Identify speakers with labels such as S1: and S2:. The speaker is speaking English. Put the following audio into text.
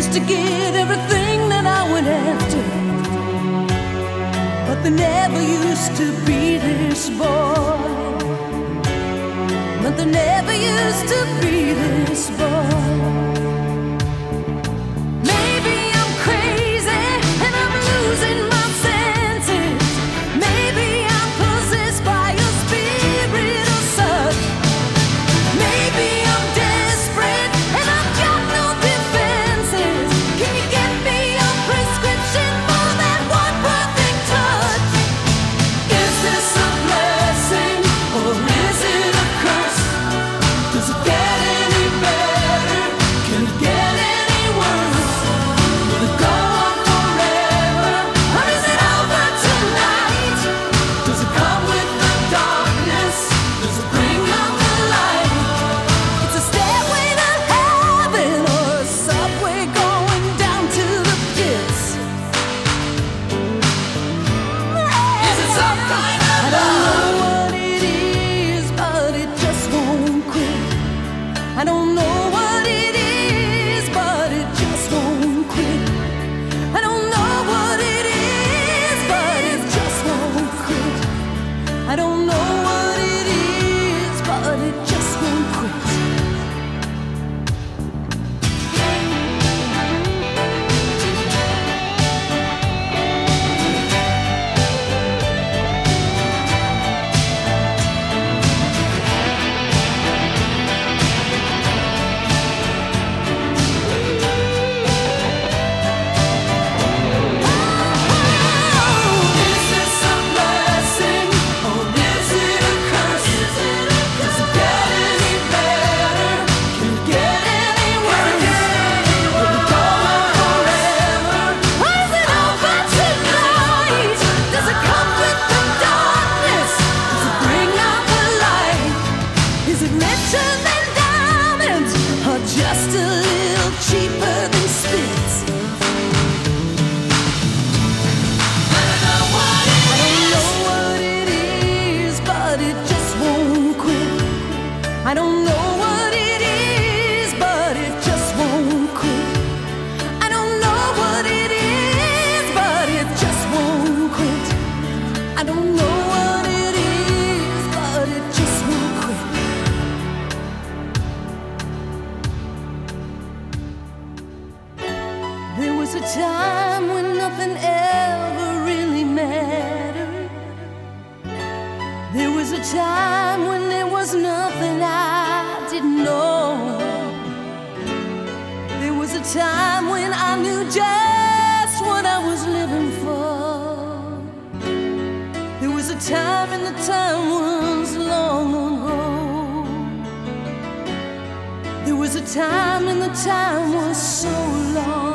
S1: used to get everything that I went after, but there never used to be this boy. But there never used to be this boy. I don't know what it is, but it just won't quit. I don't know what it is, but it just won't quit. I don't know what it is, but it just won't quit. Just a little cheaper than spits. I don't know what it is, but it just won't quit. I don't know what it is, but it just won't quit. I don't know what it is, but it just won't quit. I don't know what it is, but it just won't quit. There was a time when nothing ever really mattered. There was a time when there was nothing I didn't know. There was a time when I knew just what I was living for. There was a time and the time was long ago. There was a time and the time was so long.